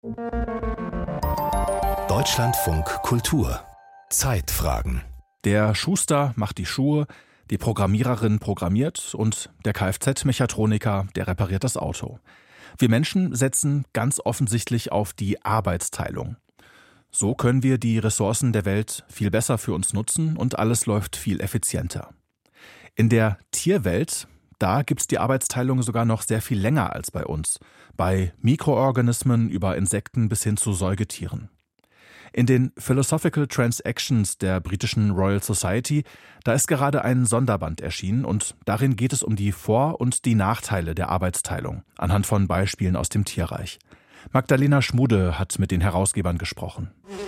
Deutschlandfunk Kultur. Zeitfragen. Der Schuster macht die Schuhe, die Programmiererin programmiert und der Kfz-Mechatroniker, der repariert das Auto. Wir Menschen setzen ganz offensichtlich auf die Arbeitsteilung. So können wir die Ressourcen der Welt viel besser für uns nutzen und alles läuft viel effizienter. In der Tierwelt, da gibt's die Arbeitsteilung sogar noch sehr viel länger als bei uns. Bei Mikroorganismen über Insekten bis hin zu Säugetieren. In den Philosophical Transactions der britischen Royal Society, da ist gerade ein Sonderband erschienen und darin geht es um die Vor- und die Nachteile der Arbeitsteilung, anhand von Beispielen aus dem Tierreich. Magdalena Schmude hat mit den Herausgebern gesprochen.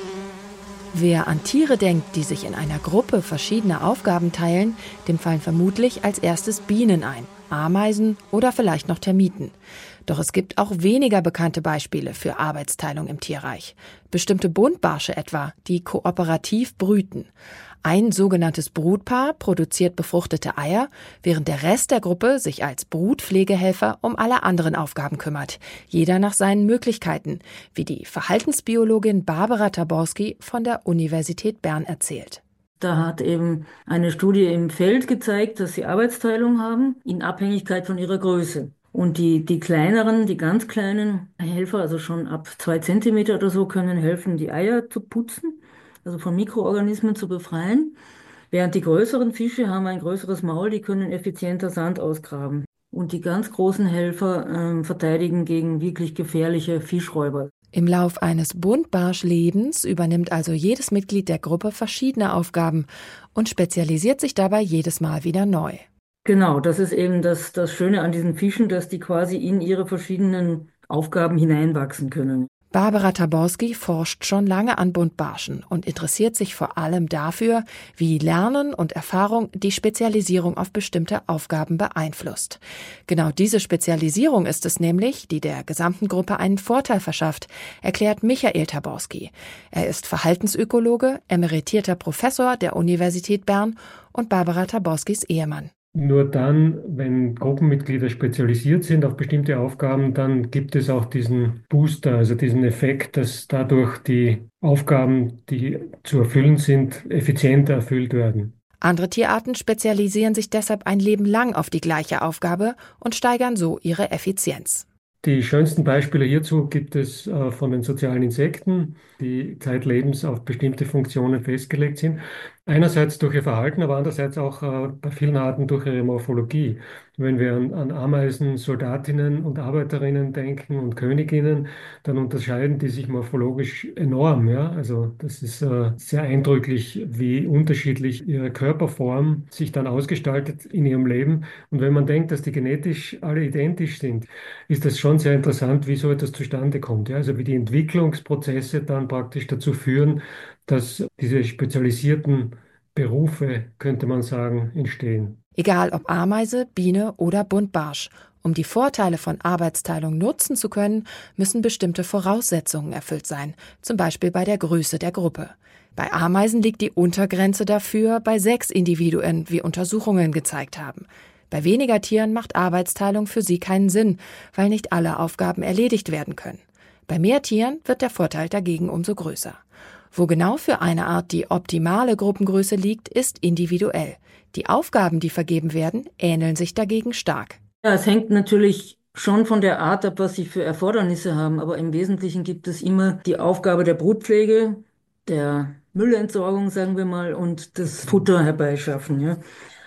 Wer an Tiere denkt, die sich in einer Gruppe verschiedene Aufgaben teilen, dem fallen vermutlich als erstes Bienen ein, Ameisen oder vielleicht noch Termiten. Doch es gibt auch weniger bekannte Beispiele für Arbeitsteilung im Tierreich. Bestimmte Buntbarsche etwa, die kooperativ brüten. Ein sogenanntes Brutpaar produziert befruchtete Eier, während der Rest der Gruppe sich als Brutpflegehelfer um alle anderen Aufgaben kümmert. Jeder nach seinen Möglichkeiten, wie die Verhaltensbiologin Barbara Taborski von der Universität Bern erzählt. Da hat eben eine Studie im Feld gezeigt, dass sie Arbeitsteilung haben, in Abhängigkeit von ihrer Größe. Und die kleineren, die ganz kleinen Helfer, also schon ab 2 Zentimeter oder so, können helfen, die Eier zu putzen, also von Mikroorganismen zu befreien. Während die größeren Fische haben ein größeres Maul, die können effizienter Sand ausgraben. Und die ganz großen Helfer verteidigen gegen wirklich gefährliche Fischräuber. Im Lauf eines Buntbarschlebens übernimmt also jedes Mitglied der Gruppe verschiedene Aufgaben und spezialisiert sich dabei jedes Mal wieder neu. Genau, das ist eben das Schöne an diesen Fischen, dass die quasi in ihre verschiedenen Aufgaben hineinwachsen können. Barbara Taborski forscht schon lange an Buntbarschen und interessiert sich vor allem dafür, wie Lernen und Erfahrung die Spezialisierung auf bestimmte Aufgaben beeinflusst. Genau diese Spezialisierung ist es nämlich, die der gesamten Gruppe einen Vorteil verschafft, erklärt Michael Taborski. Er ist Verhaltensökologe, emeritierter Professor der Universität Bern und Barbara Taborskis Ehemann. Nur dann, wenn Gruppenmitglieder spezialisiert sind auf bestimmte Aufgaben, dann gibt es auch diesen Booster, also diesen Effekt, dass dadurch die Aufgaben, die zu erfüllen sind, effizienter erfüllt werden. Andere Tierarten spezialisieren sich deshalb ein Leben lang auf die gleiche Aufgabe und steigern so ihre Effizienz. Die schönsten Beispiele hierzu gibt es von den sozialen Insekten, die zeitlebens auf bestimmte Funktionen festgelegt sind. Einerseits durch ihr Verhalten, aber andererseits auch bei vielen Arten durch ihre Morphologie. Wenn wir an Ameisen, Soldatinnen und Arbeiterinnen denken und Königinnen, dann unterscheiden die sich morphologisch enorm. Ja? Also das ist sehr eindrücklich, wie unterschiedlich ihre Körperform sich dann ausgestaltet in ihrem Leben. Und wenn man denkt, dass die genetisch alle identisch sind, ist das schon sehr interessant, wie so etwas zustande kommt. Ja? Also wie die Entwicklungsprozesse dann praktisch dazu führen, dass diese spezialisierten Berufe, könnte man sagen, entstehen. Egal ob Ameise, Biene oder Buntbarsch. Um die Vorteile von Arbeitsteilung nutzen zu können, müssen bestimmte Voraussetzungen erfüllt sein, zum Beispiel bei der Größe der Gruppe. Bei Ameisen liegt die Untergrenze dafür bei 6 Individuen, wie Untersuchungen gezeigt haben. Bei weniger Tieren macht Arbeitsteilung für sie keinen Sinn, weil nicht alle Aufgaben erledigt werden können. Bei mehr Tieren wird der Vorteil dagegen umso größer. Wo genau für eine Art die optimale Gruppengröße liegt, ist individuell. Die Aufgaben, die vergeben werden, ähneln sich dagegen stark. Ja, es hängt natürlich schon von der Art ab, was sie für Erfordernisse haben, aber im Wesentlichen gibt es immer die Aufgabe der Brutpflege, der Müllentsorgung, sagen wir mal, und das Futter herbeischaffen, ja.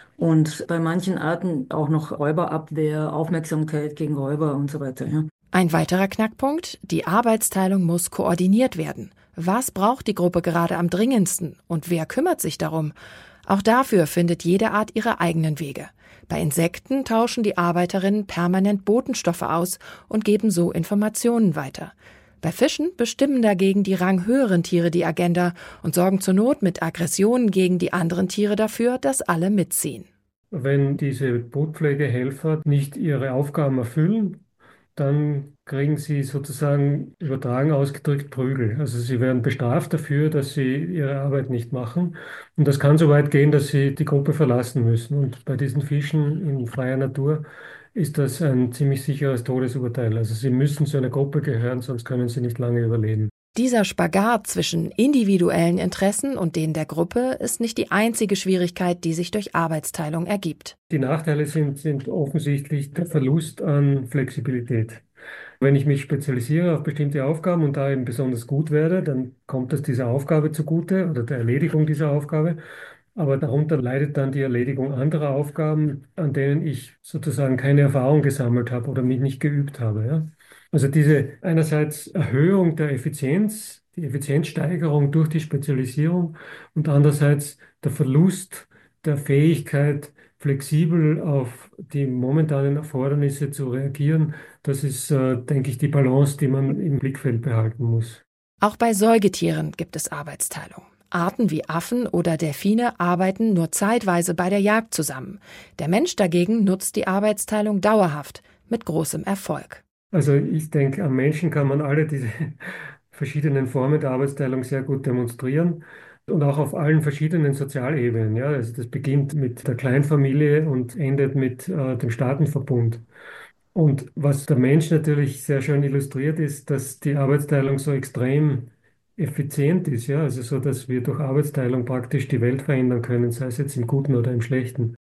Und bei manchen Arten auch noch Räuberabwehr, Aufmerksamkeit gegen Räuber und so weiter, ja. Ein weiterer Knackpunkt: Die Arbeitsteilung muss koordiniert werden. Was braucht die Gruppe gerade am dringendsten und wer kümmert sich darum? Auch dafür findet jede Art ihre eigenen Wege. Bei Insekten tauschen die Arbeiterinnen permanent Botenstoffe aus und geben so Informationen weiter. Bei Fischen bestimmen dagegen die ranghöheren Tiere die Agenda und sorgen zur Not mit Aggressionen gegen die anderen Tiere dafür, dass alle mitziehen. Wenn diese Brutpflegehelfer nicht ihre Aufgaben erfüllen, dann kriegen sie sozusagen übertragen ausgedrückt Prügel. Also sie werden bestraft dafür, dass sie ihre Arbeit nicht machen. Und das kann so weit gehen, dass sie die Gruppe verlassen müssen. Und bei diesen Fischen in freier Natur ist das ein ziemlich sicheres Todesurteil. Also sie müssen zu einer Gruppe gehören, sonst können sie nicht lange überleben. Dieser Spagat zwischen individuellen Interessen und denen der Gruppe ist nicht die einzige Schwierigkeit, die sich durch Arbeitsteilung ergibt. Die Nachteile sind offensichtlich der Verlust an Flexibilität. Wenn ich mich spezialisiere auf bestimmte Aufgaben und da eben besonders gut werde, dann kommt das dieser Aufgabe zugute oder der Erledigung dieser Aufgabe. Aber darunter leidet dann die Erledigung anderer Aufgaben, an denen ich sozusagen keine Erfahrung gesammelt habe oder mich nicht geübt habe. Ja? Also diese einerseits Erhöhung der Effizienz, die Effizienzsteigerung durch die Spezialisierung und andererseits der Verlust der Fähigkeit, flexibel auf die momentanen Erfordernisse zu reagieren, das ist, denke ich, die Balance, die man im Blickfeld behalten muss. Auch bei Säugetieren gibt es Arbeitsteilung. Arten wie Affen oder Delfine arbeiten nur zeitweise bei der Jagd zusammen. Der Mensch dagegen nutzt die Arbeitsteilung dauerhaft, mit großem Erfolg. Also ich denke, am Menschen kann man alle diese verschiedenen Formen der Arbeitsteilung sehr gut demonstrieren und auch auf allen verschiedenen Sozialebenen. Ja? Also das beginnt mit der Kleinfamilie und endet mit dem Staatenverbund. Und was der Mensch natürlich sehr schön illustriert, ist, dass die Arbeitsteilung so extrem effizient ist, ja, also so, dass wir durch Arbeitsteilung praktisch die Welt verändern können, sei es jetzt im Guten oder im Schlechten.